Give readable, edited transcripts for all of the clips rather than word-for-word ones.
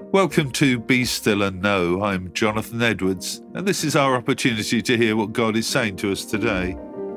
Welcome to Be Still and Know. I'm Jonathan Edwards, and this is our opportunity to hear what God is saying to us today.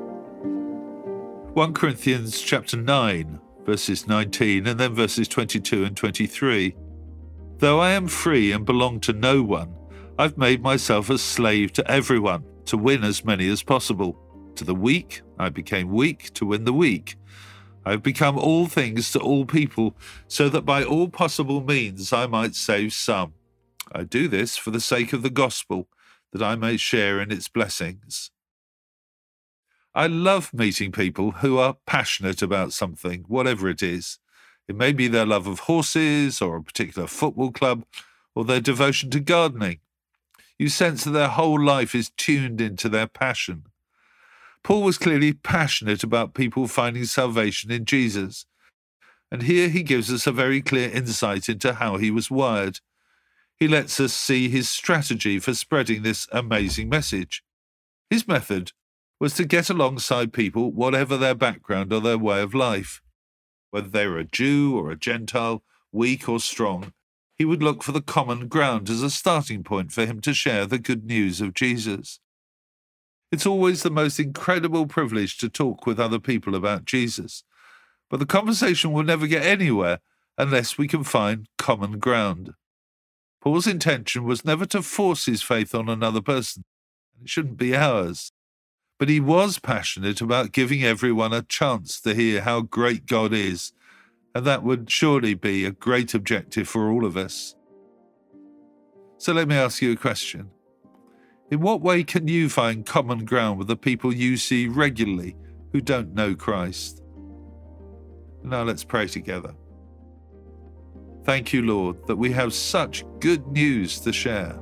1 Corinthians chapter 9, verses 19, and then verses 22 and 23. Though I am free and belong to no one, I've made myself a slave to everyone, to win as many as possible. To the weak, I became weak to win the weak. I have become all things to all people, so that by all possible means I might save some. I do this for the sake of the gospel, that I may share in its blessings. I love meeting people who are passionate about something, whatever it is. It may be their love of horses, or a particular football club, or their devotion to gardening. You sense that their whole life is tuned into their passion. Paul was clearly passionate about people finding salvation in Jesus. And here he gives us a very clear insight into how he was wired. He lets us see his strategy for spreading this amazing message. His method was to get alongside people, whatever their background or their way of life. Whether they were a Jew or a Gentile, weak or strong, he would look for the common ground as a starting point for him to share the good news of Jesus. It's always the most incredible privilege to talk with other people about Jesus, but the conversation will never get anywhere unless we can find common ground. Paul's intention was never to force his faith on another person, and it shouldn't be ours. But he was passionate about giving everyone a chance to hear how great God is, and that would surely be a great objective for all of us. So let me ask you a question. In what way can you find common ground with the people you see regularly who don't know Christ? Now let's pray together. Thank you, Lord, that we have such good news to share.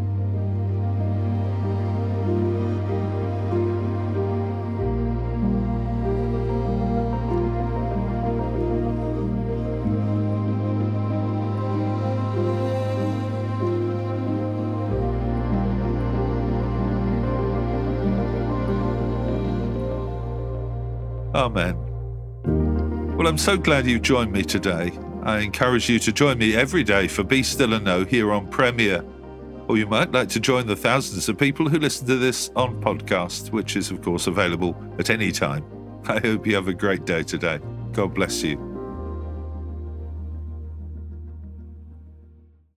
Amen. Well, I'm so glad you've joined me today. I encourage you to join me every day for Be Still and Know here on Premier. Or you might like to join the thousands of people who listen to this on podcast, which is, of course, available at any time. I hope you have a great day today. God bless you.